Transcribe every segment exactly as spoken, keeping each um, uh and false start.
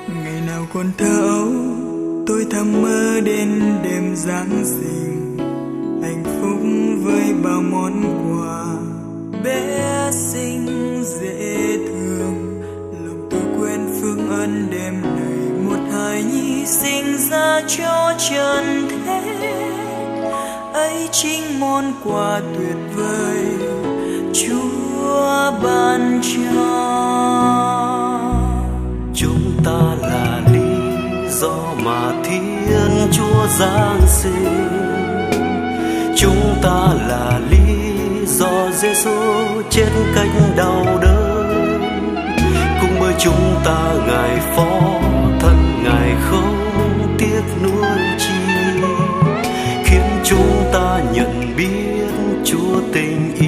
Ngày nào còn thơ ấu, tôi thầm mơ đến đêm Giáng sinh, hạnh phúc với bao món quà bé xinh dễ thương. Lòng tôi quên phương ân đêm này, một hài nhi sinh ra cho trần thế, ấy chính món quà tuyệt vời Chúa ban cho. Chúng ta là lý do mà Thiên Chúa giáng sinh, chúng ta là lý do Giêsu trên cánh đau đớn. Cùng bởi chúng ta Ngài phó thân, Ngài không tiếc nuối chi, khiến chúng ta nhận biết Chúa tình yêu.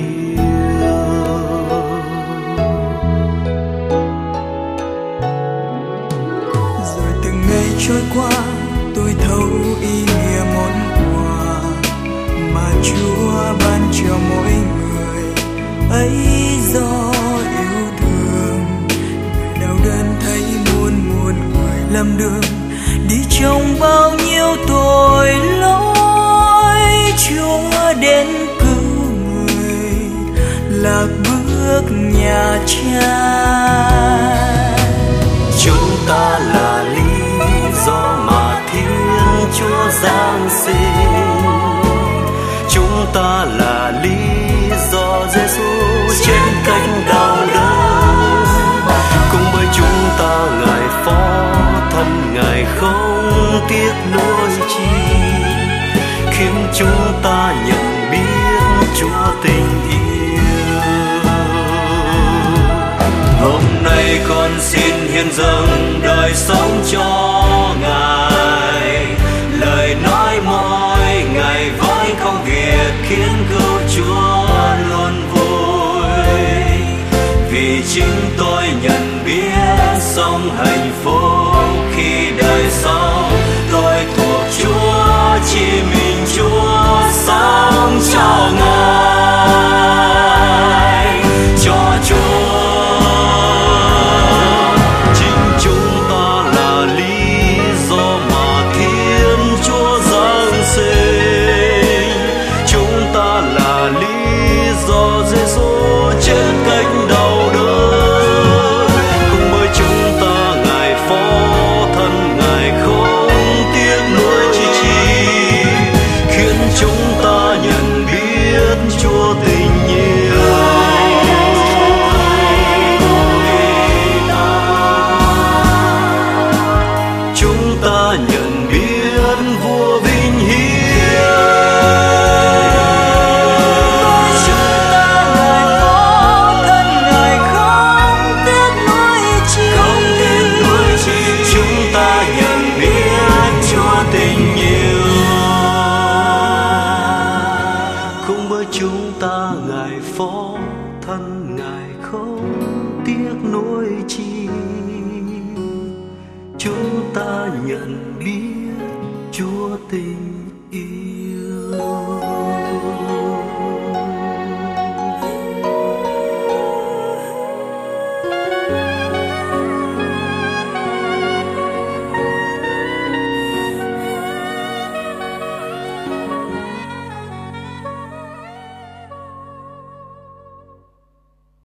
Rồi từng ngày trôi qua, tôi thấu ý nghĩa món quà mà Chúa ban cho mỗi người, ấy do yêu thương. Người đau đớn thấy muôn muôn người lầm đường, đi trong bao nhiêu tội lỗi. Chúa đến cứu người, lạc bước nhà Cha. Chúng ta là lý do mà Thiên Chúa giáng sinh, chúng ta là lý do Giêsu trên cánh đau đớn. Cùng bởi chúng ta Ngài phó thân, Ngài không tiếc nuối chi, khiến chúng ta nhận biết Chúa tình yêu. Hôm nay con xin hiến dâng đời sống cho Ngài, lời nói mỗi ngày với công việc khiến cứu Chúa luôn vui. Vì chính tôi nhận biết sống hạnh phúc khi đời sống tôi thuộc Chúa, chỉ mình Chúa sống cho Ngài, cho Chúa. Chúng ta Ngài phó thân, Ngài không tiếc nuối chi, chúng ta nhận biết Chúa tình